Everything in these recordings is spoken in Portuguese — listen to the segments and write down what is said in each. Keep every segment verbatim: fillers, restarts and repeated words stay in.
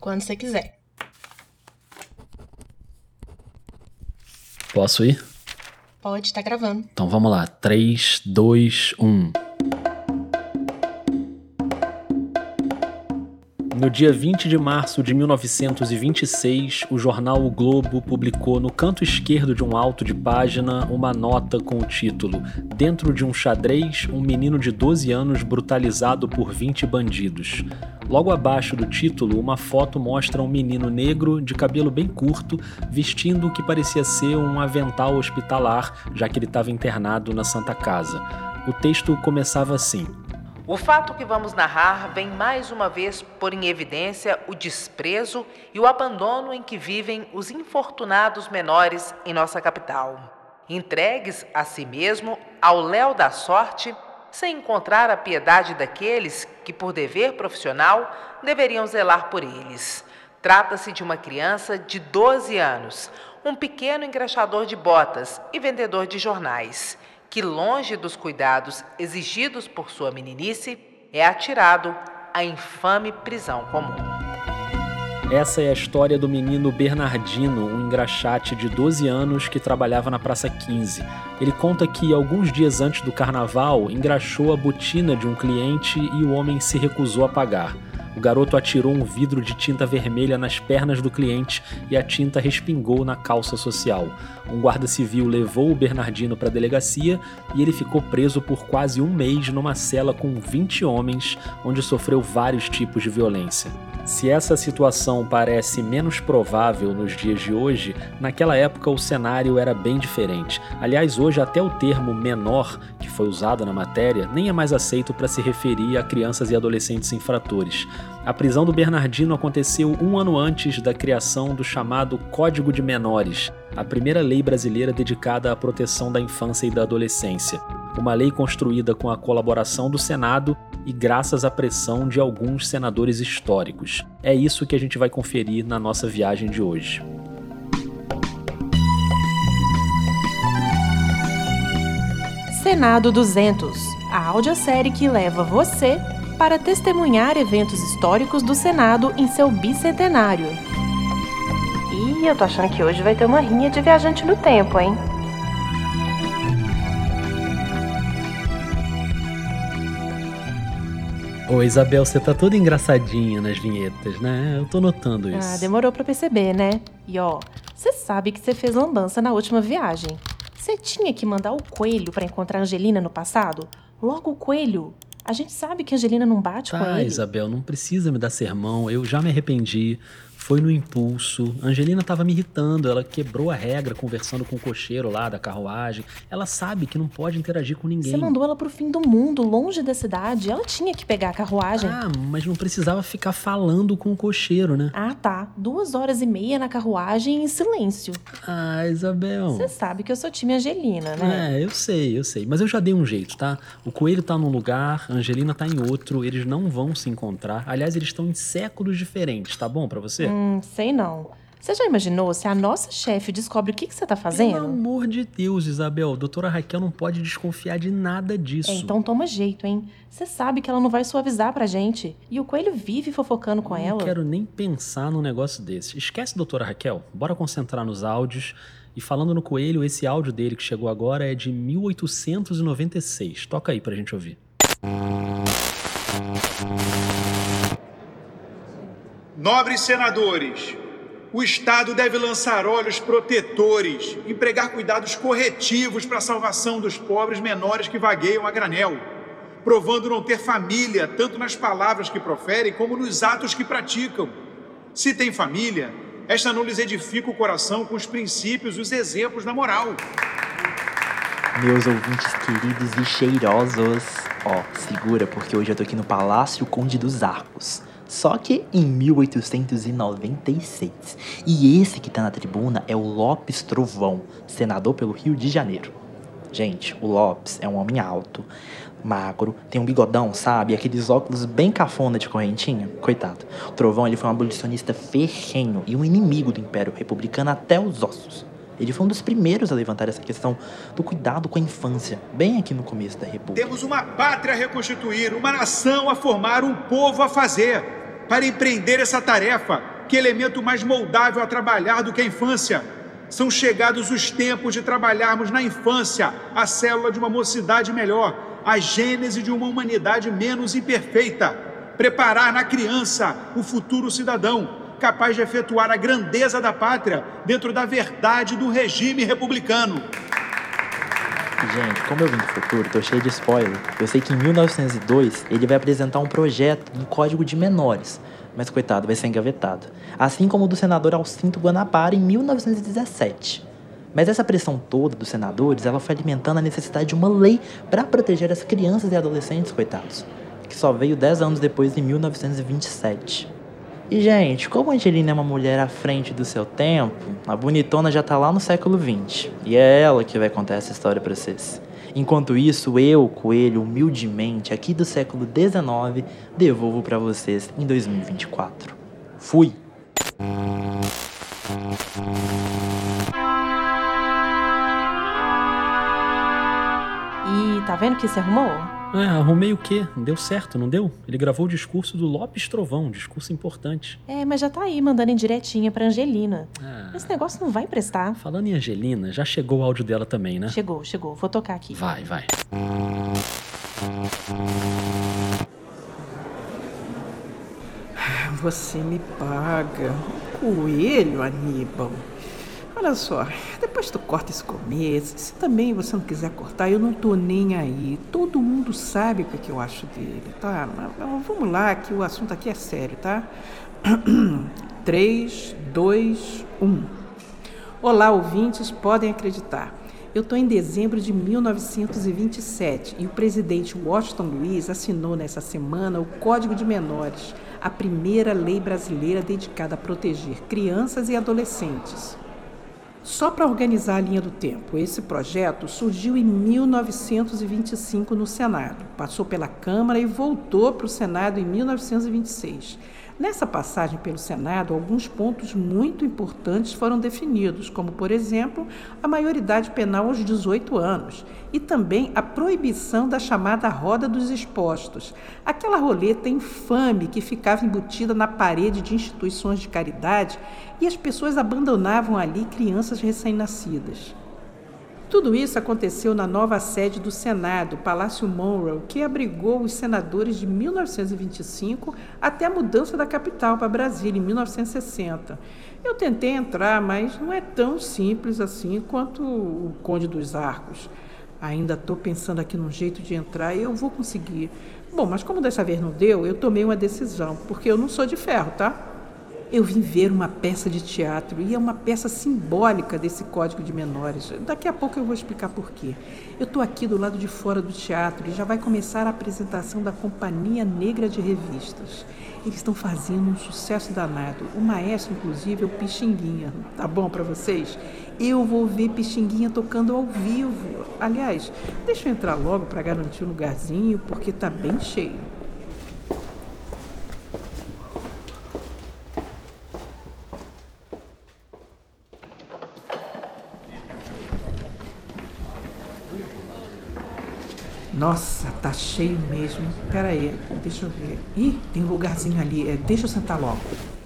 Quando você quiser. Posso ir? Pode, tá gravando. Então vamos lá. três, dois, um. No dia vinte de março de mil novecentos e vinte e seis, o jornal O Globo publicou no canto esquerdo de um alto de página uma nota com o título: "Dentro de um xadrez, um menino de doze anos brutalizado por vinte bandidos". Logo abaixo do título, uma foto mostra um menino negro de cabelo bem curto, vestindo o que parecia ser um avental hospitalar, já que ele estava internado na Santa Casa. O texto começava assim: O fato que vamos narrar vem mais uma vez pôr em evidência o desprezo e o abandono em que vivem os infortunados menores em nossa capital, entregues a si mesmo ao léu da sorte, sem encontrar a piedade daqueles que, por dever profissional, deveriam zelar por eles. Trata-se de uma criança de doze anos, um pequeno engraxador de botas e vendedor de jornais, que, longe dos cuidados exigidos por sua meninice, é atirado à infame prisão comum. Essa é a história do menino Bernardino, um engraxate de doze anos que trabalhava na Praça quinze. Ele conta que, alguns dias antes do carnaval, engraxou a botina de um cliente e o homem se recusou a pagar. O garoto atirou um vidro de tinta vermelha nas pernas do cliente e a tinta respingou na calça social. Um guarda civil levou o Bernardino para a delegacia e ele ficou preso por quase um mês numa cela com vinte homens, onde sofreu vários tipos de violência. Se essa situação parece menos provável nos dias de hoje, naquela época o cenário era bem diferente. Aliás, hoje até o termo menor, que foi usado na matéria, nem é mais aceito para se referir a crianças e adolescentes infratores. A prisão do Bernardino aconteceu um ano antes da criação do chamado Código de Menores, a primeira lei brasileira dedicada à proteção da infância e da adolescência. Uma lei construída com a colaboração do Senado e graças à pressão de alguns senadores históricos. É isso que a gente vai conferir na nossa viagem de hoje. Senado duzentos, a audiosérie que leva você para testemunhar eventos históricos do Senado em seu bicentenário. Ih, eu tô achando que hoje vai ter uma rinha de viajante no tempo, hein? Ô Isabel, você tá toda engraçadinha nas vinhetas, né? Eu tô notando isso. Ah, demorou pra perceber, né? E ó, você sabe que você fez lambança na última viagem. Você tinha que mandar o Coelho pra encontrar a Angelina no passado? Logo o Coelho. A gente sabe que a Angelina não bate tá, com ele. Ah, Isabel, não precisa me dar sermão. Eu já me arrependi. Foi no impulso. A Angelina tava me irritando. Ela quebrou a regra conversando com o cocheiro lá da carruagem. Ela sabe que não pode interagir com ninguém. Você mandou ela pro fim do mundo, longe da cidade. Ela tinha que pegar a carruagem. Ah, mas não precisava ficar falando com o cocheiro, né? Ah, tá. Duas horas e meia na carruagem em silêncio. Ah, Isabel. Você sabe que eu sou time Angelina, né? É, eu sei, eu sei. Mas eu já dei um jeito, tá? O Coelho tá num lugar, a Angelina tá em outro. Eles não vão se encontrar. Aliás, eles estão em séculos diferentes, tá bom pra você? Hum, sei não. Você já imaginou se a nossa chefe descobre o que, que você tá fazendo? Pelo amor de Deus, Isabel. Doutora Raquel não pode desconfiar de nada disso. É, então toma jeito, hein? Você sabe que ela não vai suavizar pra gente. E o Coelho vive fofocando com não ela. Não quero nem pensar num negócio desse. Esquece, doutora Raquel. Bora concentrar nos áudios. E falando no Coelho, esse áudio dele que chegou agora é de mil oitocentos e noventa e seis. Toca aí pra gente ouvir. Nobres senadores, o Estado deve lançar olhos protetores, empregar cuidados corretivos para a salvação dos pobres menores que vagueiam a granel, provando não ter família, tanto nas palavras que proferem como nos atos que praticam. Se tem família, esta não lhes edifica o coração com os princípios e os exemplos da moral. Meus ouvintes queridos e cheirosos, ó, segura, porque hoje eu tô aqui no Palácio Conde dos Arcos. Só que em mil oitocentos e noventa e seis. E esse que tá na tribuna é o Lopes Trovão, senador pelo Rio de Janeiro. Gente, o Lopes é um homem alto, magro, tem um bigodão, sabe? Aqueles óculos bem cafona de correntinha. Coitado. O Trovão, ele foi um abolicionista ferrenho e um inimigo do Império Republicano até os ossos. Ele foi um dos primeiros a levantar essa questão do cuidado com a infância, bem aqui no começo da República. Temos uma pátria a reconstituir, uma nação a formar, um povo a fazer. Para empreender essa tarefa, Que elemento mais moldável a trabalhar do que a infância? São chegados os tempos de trabalharmos na infância a célula de uma mocidade melhor, a gênese de uma humanidade menos imperfeita. Preparar na criança o futuro cidadão, capaz de efetuar a grandeza da pátria dentro da verdade do regime republicano. Gente, como eu vim do futuro, tô cheio de spoiler. Eu sei que em mil novecentos e dois ele vai apresentar um projeto, um código de menores. Mas, coitado, vai ser engavetado. Assim como o do senador Alcinto Guanabara em mil novecentos e dezessete. Mas essa pressão toda dos senadores, ela foi alimentando a necessidade de uma lei para proteger as crianças e adolescentes, coitados. Que só veio dez anos depois, em mil novecentos e vinte e sete. E, gente, como a Angelina é uma mulher à frente do seu tempo, a bonitona já tá lá no século vinte. E é ela que vai contar essa história pra vocês. Enquanto isso, eu, Coelho, humildemente, aqui do século dezenove, devolvo pra vocês em dois mil e vinte e quatro. Fui! E tá vendo que se arrumou? É, arrumei o quê? Deu certo, não deu? Ele gravou o discurso do Lopes Trovão, um discurso importante. É, mas já tá aí mandando indiretinha pra Angelina. Ah. Esse negócio não vai prestar. Falando em Angelina, já chegou o áudio dela também, né? Chegou, chegou. Vou tocar aqui. Vai, vai. Você me paga. Coelho, Aníbal. Olha só, depois tu corta esse começo. Se também você não quiser cortar, eu não tô nem aí. Todo mundo sabe o que, é que eu acho dele, tá? Mas, mas vamos lá, que o assunto aqui é sério, tá? três, dois, um. Olá, ouvintes, podem acreditar. Eu estou em dezembro de mil novecentos e vinte e sete e o presidente Washington Luiz assinou nessa semana o Código de Menores, a primeira lei brasileira dedicada a proteger crianças e adolescentes. Só para organizar a linha do tempo, esse projeto surgiu em mil novecentos e vinte e cinco no Senado, passou pela Câmara e voltou para o Senado em mil novecentos e vinte e seis. Nessa passagem pelo Senado, alguns pontos muito importantes foram definidos, como, por exemplo, a maioridade penal aos dezoito anos e também a proibição da chamada roda dos expostos, aquela roleta infame que ficava embutida na parede de instituições de caridade e as pessoas abandonavam ali crianças recém-nascidas. Tudo isso aconteceu na nova sede do Senado, Palácio Monroe, que abrigou os senadores de mil novecentos e vinte e cinco até a mudança da capital para Brasília, em mil novecentos e sessenta. Eu tentei entrar, mas não é tão simples assim quanto o Conde dos Arcos. Ainda estou pensando aqui num jeito de entrar e eu vou conseguir. Bom, mas como dessa vez não deu, eu tomei uma decisão, porque eu não sou de ferro, tá? Eu vim ver uma peça de teatro e é uma peça simbólica desse Código de Menores. Daqui a pouco eu vou explicar por quê. Eu estou aqui do lado de fora do teatro e já vai começar a apresentação da Companhia Negra de Revistas. Eles estão fazendo um sucesso danado. O maestro, inclusive, é o Pixinguinha. Tá bom para vocês? Eu vou ver Pixinguinha tocando ao vivo. Aliás, deixa eu entrar logo para garantir um lugarzinho, porque tá bem cheio. Nossa, tá cheio mesmo. Pera aí, deixa eu ver. Ih, tem um lugarzinho ali. É, deixa eu sentar logo.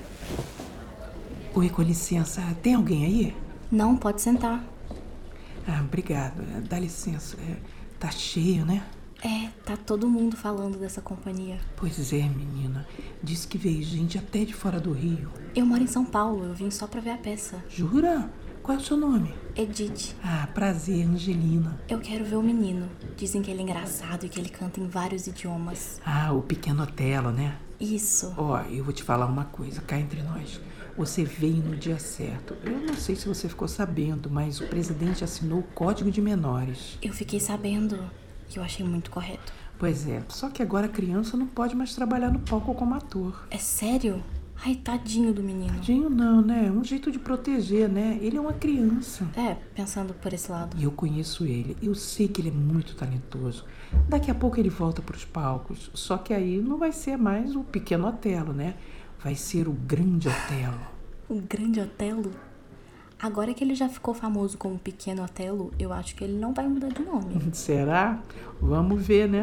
Oi, com licença. Tem alguém aí? Não, pode sentar. Ah, obrigado. Dá licença. É, tá cheio, né? É, tá todo mundo falando dessa companhia. Pois é, menina. Diz que veio gente até de fora do Rio. Eu moro em São Paulo, eu vim só pra ver a peça. Jura? Qual é o seu nome? Edith. Ah, prazer, Angelina. Eu quero ver o menino. Dizem que ele é engraçado e que ele canta em vários idiomas. Ah, o Pequeno Otelo, né? Isso. Ó, eu vou te falar uma coisa, cá entre nós. Você veio no dia certo. Eu não sei se você ficou sabendo, mas o presidente assinou o Código de Menores. Eu fiquei sabendo e eu achei muito correto. Pois é, só que agora a criança não pode mais trabalhar no palco como ator. É sério? Ai, tadinho do menino. Tadinho não, né? Um jeito de proteger, né? Ele é uma criança. É, pensando por esse lado. E eu conheço ele. Eu sei que ele é muito talentoso. Daqui a pouco ele volta para os palcos. Só que aí não vai ser mais o Pequeno Otelo, né? Vai ser o Grande Otelo. O Grande Otelo? Agora que ele já ficou famoso como Pequeno Otelo, eu acho que ele não vai mudar de nome. Será? Vamos ver, né?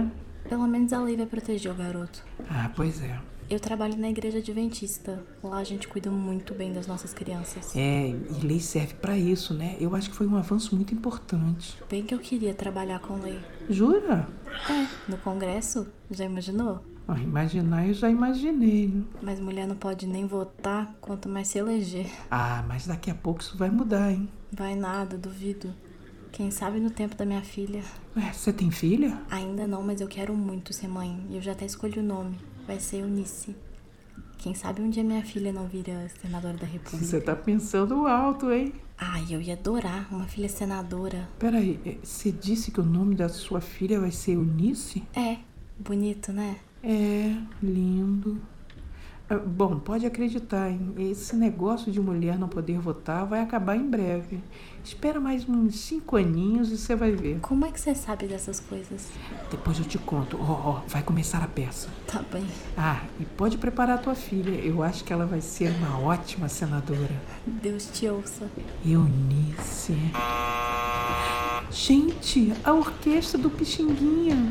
Pelo menos a lei vai proteger o garoto. Ah, pois é. Eu trabalho na igreja adventista. Lá a gente cuida muito bem das nossas crianças. É, e lei serve pra isso, né? Eu acho que foi um avanço muito importante. Bem que eu queria trabalhar com lei. Jura? É, no Congresso, já imaginou? Ah, imaginar eu já imaginei, né? Mas mulher não pode nem votar, quanto mais se eleger. Ah, mas daqui a pouco isso vai mudar, hein? Vai nada, duvido. Quem sabe no tempo da minha filha. Ué, você tem filha? Ainda não, mas eu quero muito ser mãe. E eu já até escolhi o nome. Vai ser Eunice. Quem sabe um dia minha filha não vira senadora da República. Você tá pensando alto, hein? Ai, eu ia adorar uma filha senadora. Peraí, você disse que o nome da sua filha vai ser Eunice? É, bonito, né? É, lindo. Ah, bom, pode acreditar, hein? Esse negócio de mulher não poder votar vai acabar em breve. Espera mais uns cinco aninhos e você vai ver. Como é que você sabe dessas coisas? Depois eu te conto. Ó, ó, vai começar a peça. Tá bem. Ah, e pode preparar a tua filha. Eu acho que ela vai ser uma ótima senadora. Deus te ouça. Eunice. Gente, a orquestra do Pixinguinha.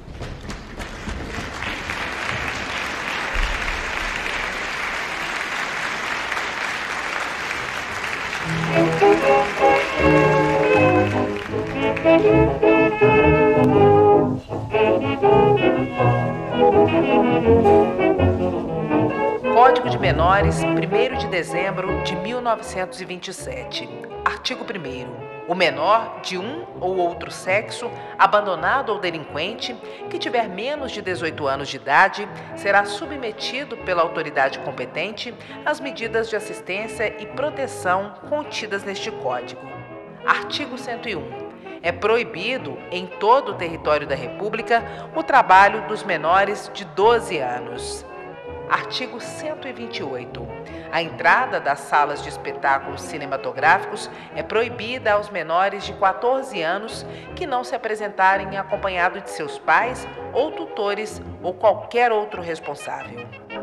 Código de Menores, primeiro de dezembro de mil novecentos e vinte e sete. Artigo primeiro. O menor de um ou outro sexo, abandonado ou delinquente, que tiver menos de dezoito anos de idade, será submetido pela autoridade competente às medidas de assistência e proteção contidas neste Código. Artigo cento e um. É proibido, em todo o território da República, o trabalho dos menores de doze anos. Artigo cento e vinte e oito. A entrada das salas de espetáculos cinematográficos é proibida aos menores de quatorze anos que não se apresentarem acompanhado de seus pais ou tutores ou qualquer outro responsável.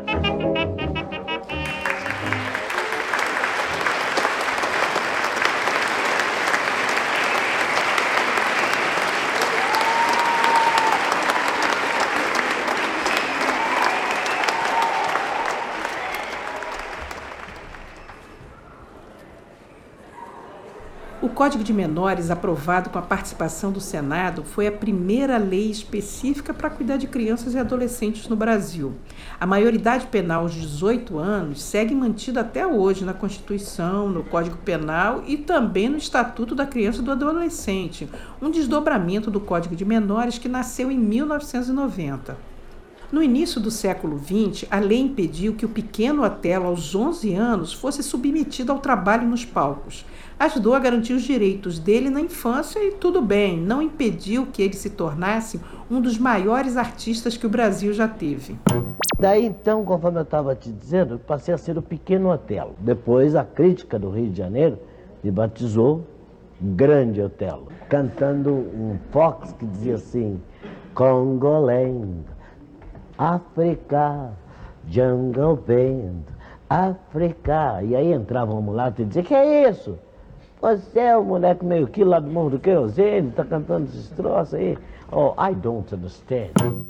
O Código de Menores, aprovado com a participação do Senado, foi a primeira lei específica para cuidar de crianças e adolescentes no Brasil. A maioridade penal aos dezoito anos segue mantida até hoje na Constituição, no Código Penal e também no Estatuto da Criança e do Adolescente, um desdobramento do Código de Menores que nasceu em mil novecentos e noventa. No início do século vinte, a lei impediu que o pequeno Otelo, aos onze anos, fosse submetido ao trabalho nos palcos. Ajudou a garantir os direitos dele na infância e tudo bem, não impediu que ele se tornasse um dos maiores artistas que o Brasil já teve. Daí então, conforme eu estava te dizendo, passei a ser o pequeno Otelo. Depois a crítica do Rio de Janeiro me batizou Grande Otelo, cantando um fox que dizia assim: Congoland, África, Jungle Band, África. E aí entrava um mulato e dizia: que é isso? Você é o moleque meio quilo lá do Morro do Querosene, tá cantando esses troços aí. Oh, I don't understand.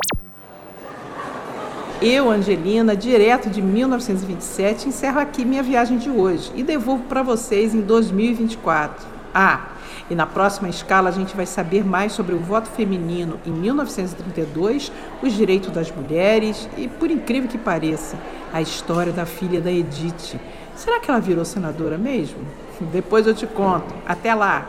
Eu, Angelina, direto de mil novecentos e vinte e sete, encerro aqui minha viagem de hoje e devolvo para vocês em dois mil e vinte e quatro. Ah, e na próxima escala a gente vai saber mais sobre o voto feminino em mil novecentos e trinta e dois, os direitos das mulheres e, por incrível que pareça, a história da filha da Edith. Será que ela virou senadora mesmo? Depois eu te conto. Até lá!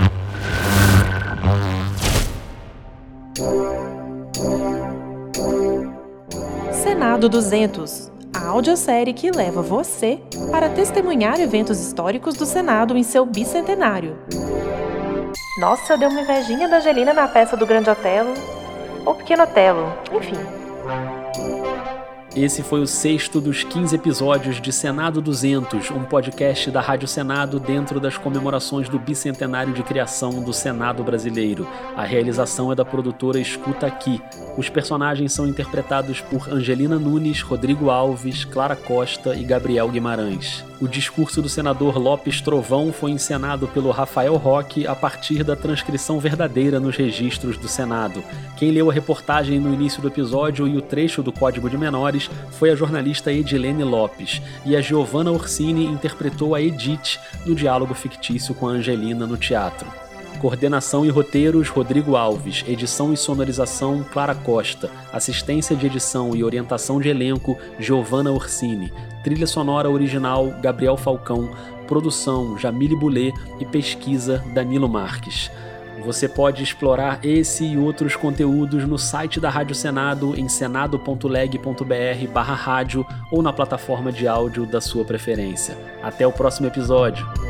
Senado duzentos, a audiosérie que leva você para testemunhar eventos históricos do Senado em seu bicentenário. Nossa, deu uma invejinha da Angelina na peça do Grande Otelo. Ou Pequeno Otelo, enfim. Esse foi o sexto dos quinze episódios de Senado duzentos, um podcast da Rádio Senado dentro das comemorações do bicentenário de criação do Senado brasileiro. A realização é da produtora Escuta Aqui. Os personagens são interpretados por Angelina Nunes, Rodrigo Alves, Clara Costa e Gabriel Guimarães. O discurso do senador Lopes Trovão foi encenado pelo Rafael Roque a partir da transcrição verdadeira nos registros do Senado. Quem leu a reportagem no início do episódio e o trecho do Código de Menores foi a jornalista Edilene Lopes, e a Giovanna Orsini interpretou a Edith no diálogo fictício com a Angelina no teatro. Coordenação e roteiros, Rodrigo Alves. Edição e sonorização, Clara Costa. Assistência de edição e orientação de elenco, Giovanna Orsini. Trilha sonora original, Gabriel Falcão. Produção, Jamile Boulet. E pesquisa, Danilo Marques. Você pode explorar esse e outros conteúdos no site da Rádio Senado em senado ponto leg ponto br barra rádio ou na plataforma de áudio da sua preferência. Até o próximo episódio.